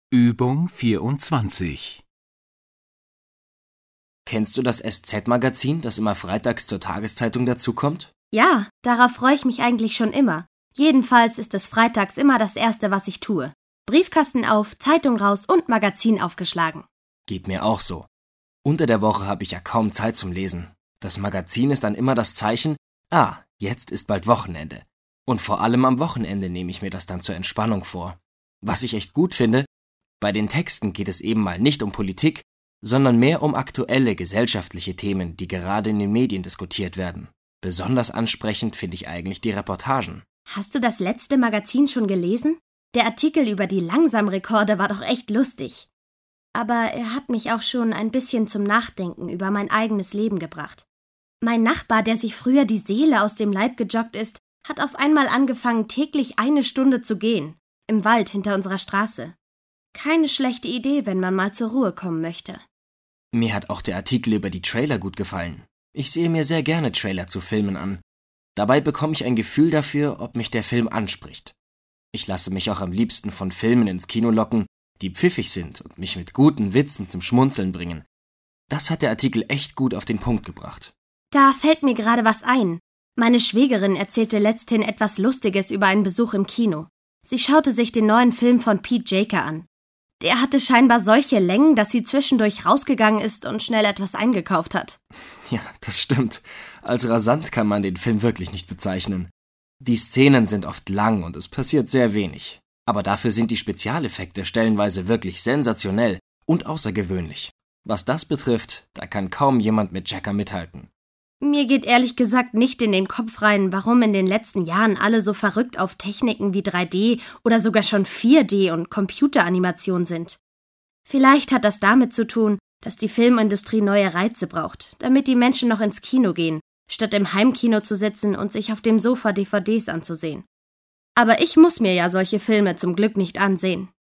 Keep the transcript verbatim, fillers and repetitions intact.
Übung vierundzwanzig. Kennst du das S Z-Magazin, das immer freitags zur Tageszeitung dazukommt? Ja, darauf freue ich mich eigentlich schon immer. Jedenfalls ist es freitags immer das Erste, was ich tue. Briefkasten auf, Zeitung raus und Magazin aufgeschlagen. Geht mir auch so. Unter der Woche habe ich ja kaum Zeit zum Lesen. Das Magazin ist dann immer das Zeichen, ah, jetzt ist bald Wochenende. Und vor allem am Wochenende nehme ich mir das dann zur Entspannung vor. Was ich echt gut finde, bei den Texten geht es eben mal nicht um Politik, sondern mehr um aktuelle gesellschaftliche Themen, die gerade in den Medien diskutiert werden. Besonders ansprechend finde ich eigentlich die Reportagen. Hast du das letzte Magazin schon gelesen? Der Artikel über die Langsamrekorde war doch echt lustig. Aber er hat mich auch schon ein bisschen zum Nachdenken über mein eigenes Leben gebracht. Mein Nachbar, der sich früher die Seele aus dem Leib gejoggt ist, hat auf einmal angefangen, täglich eine Stunde zu gehen. Im Wald hinter unserer Straße. Keine schlechte Idee, wenn man mal zur Ruhe kommen möchte. Mir hat auch der Artikel über die Trailer gut gefallen. Ich sehe mir sehr gerne Trailer zu Filmen an. Dabei bekomme ich ein Gefühl dafür, ob mich der Film anspricht. Ich lasse mich auch am liebsten von Filmen ins Kino locken, die pfiffig sind und mich mit guten Witzen zum Schmunzeln bringen. Das hat der Artikel echt gut auf den Punkt gebracht. Da fällt mir gerade was ein. Meine Schwägerin erzählte letzthin etwas Lustiges über einen Besuch im Kino. Sie schaute sich den neuen Film von Pete Jaker an. Der hatte scheinbar solche Längen, dass sie zwischendurch rausgegangen ist und schnell etwas eingekauft hat. Ja, das stimmt. Als rasant kann man den Film wirklich nicht bezeichnen. Die Szenen sind oft lang und es passiert sehr wenig. Aber dafür sind die Spezialeffekte stellenweise wirklich sensationell und außergewöhnlich. Was das betrifft, da kann kaum jemand mit Jacker mithalten. Mir geht ehrlich gesagt nicht in den Kopf rein, warum in den letzten Jahren alle so verrückt auf Techniken wie drei D oder sogar schon vier D und Computeranimation sind. Vielleicht hat das damit zu tun, dass die Filmindustrie neue Reize braucht, damit die Menschen noch ins Kino gehen, statt im Heimkino zu sitzen und sich auf dem Sofa D V Ds anzusehen. Aber ich muss mir ja solche Filme zum Glück nicht ansehen.